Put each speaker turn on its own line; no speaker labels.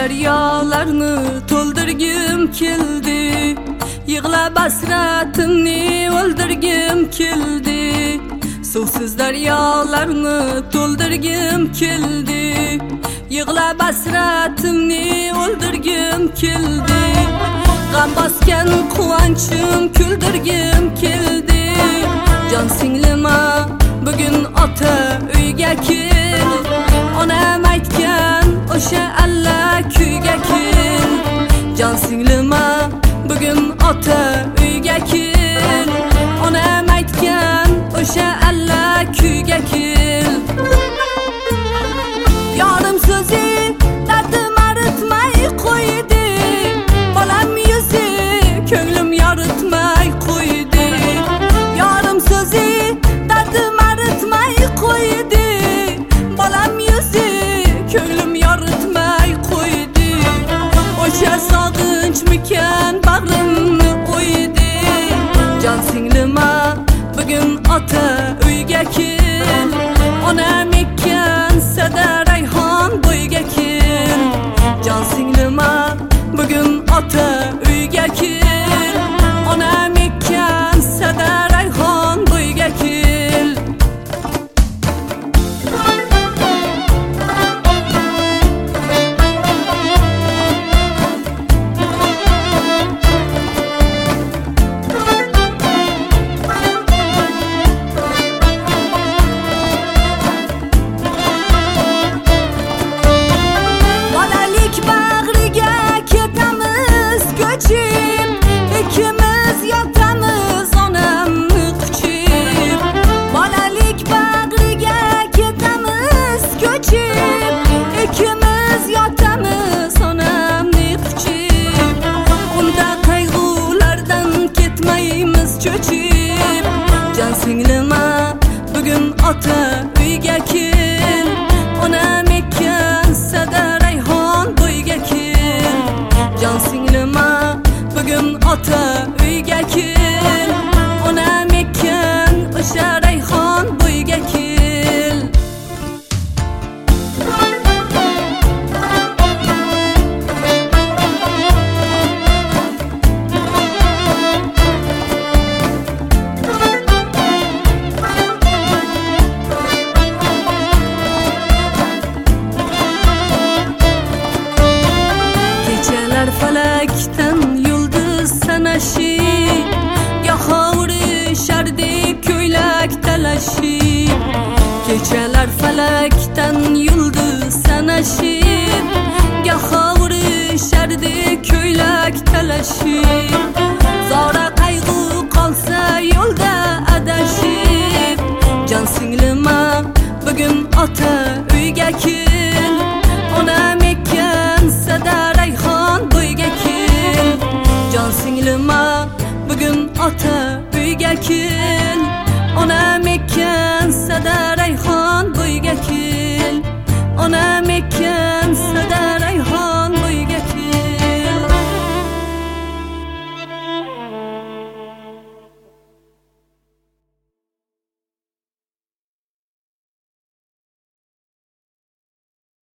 daryolarni to'ldirgim keldi, yig'lab hasratimni o'ldirgim keldi. Suvsiz daryolarni to'ldirgim keldi, yig'lab hasratimni o'ldirgim keldi. G'am bosgan quvonchim kuldirgim keldi. Jon singlima bugun ota uyga kel, onam aytgan o'sha alla kuyga kel. Jon singlima bugun ota uyga kel, onam aytgan o'sha alla kuyga kel. Yorim so'zi dardim aritmay qo'ydi, bolam yuzi ko'nglim yoritmay qo'ydi. Yorim so'zi dardim aritmay qo'ydi, bolam yuzi ko'nglim yoritmay qo'ydi. O'sha sog'inchmikan bag'rimni o'ydi. Jon singlima bugun ota uyga kel, onam ekkan sada rayhon bo'yga kel. Jon singlima bugun ota uyga kel, onam ekkan sada rayhon bo'yga kel. İkimiz yotamiz onamni quchib, bolalik bag'riga ketamiz ko'chib. İkimiz yotamiz onamni quchib, unda qayg'ulardan ketmaymiz cho'chib. Jon singlima bugun ota uyga kel, onam ekkan sada rayhon bo'yga kel. Jon singlima bugun ota uyga kel, onam ekkan o'sha rayhon bo'yga kel. Kechalar falakdan yulduz sanashib, goho urishardi ko'ylak talashib. Kechalar falakdan yulduz sanashib, goho urishardi ko'ylak talashib. Zora qayg'u qolsa yo'lda adashib. Jon singlima bugun ota uyga kel, onam ekkan sada rayhon bo'yga kel. Jon singlima bugun ota uyga kel,